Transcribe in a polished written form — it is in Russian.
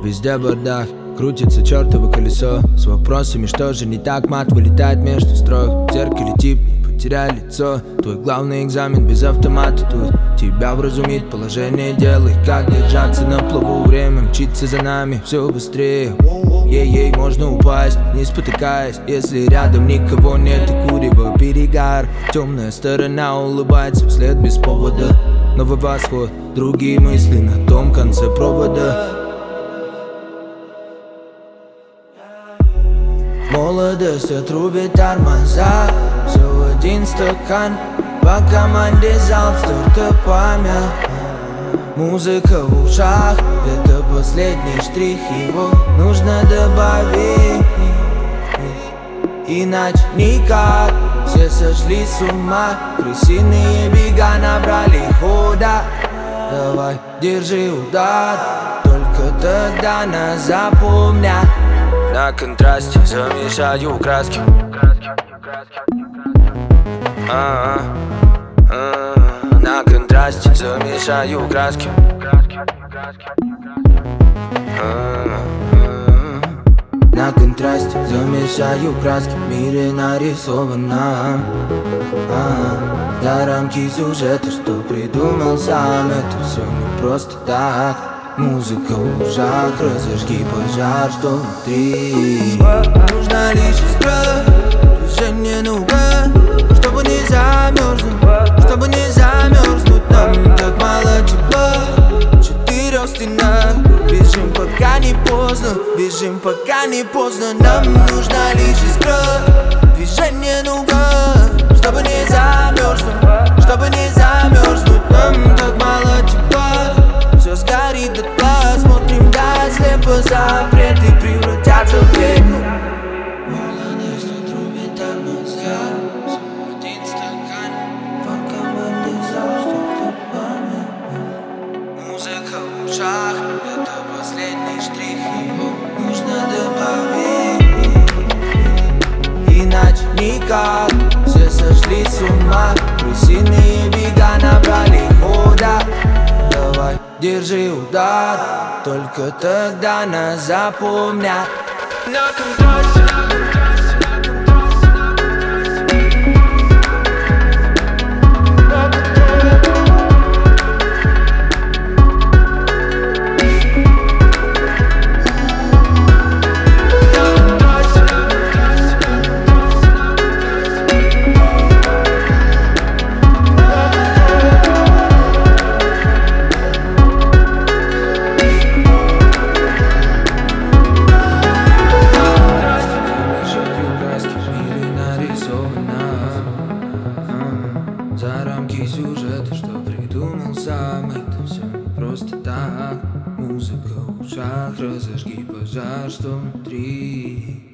Везде бардак, крутится чертово колесо с вопросами, что же не так. Мат вылетает между строк. В зеркале тип, не потеряй лицо. Твой главный экзамен без автомата тут. Тебя вразумит положение дел и как держаться на плаву. Время мчится за нами все быстрее. Ей-ей, можно упасть, не спотыкаясь, если рядом никого нет и курево перегар. Темная сторона улыбается вслед без повода. Новый восход, другие мысли на том конце провода. Молодость отрубит тормоза. Все в один стакан. По команде залп с стартапами. Музыка в ушах, это последний штрих, его нужно добавить. Иначе никак. Все сошли с ума. Крысиные бега набрали хода. Давай, держи удар. Только тогда нас запомнят. На контрасте замешаю краски. На контрасте замешаю краски. На контрасте замешаю краски. В мире нарисовано за рамки сюжета, что придумал сам. Это все не просто так. Музыка в ушах, разожги пожар, что внутри. Нужна лишь искра, движение наука, чтобы не замерзнуть, чтобы не замерзнуть. Нам так мало тепла, в четырех стенах. Бежим, пока не поздно, бежим, пока не поздно. Нам нужна лишь искра, движение наука, чтобы не замерзнуть, чтобы не замерзнуть. Нам так мало тепла, все сгорит дотла. Смотрим вдаль, слепо запреты превратятся в реку. Молодость отрубит тормоза. Всего один стакан. По команде залп стартапами. Музыка в ушах, это последний штрих, его нужно добавить. Иначе никак. Все сошли с ума. Крысиные бега набрали хода. Давай, держи удар. Только тогда нас запомнят. На контрасте. За рамки сюжета, что придумал сам. Это все не просто так. Музыка в ушах, разожги пожар, что внутри.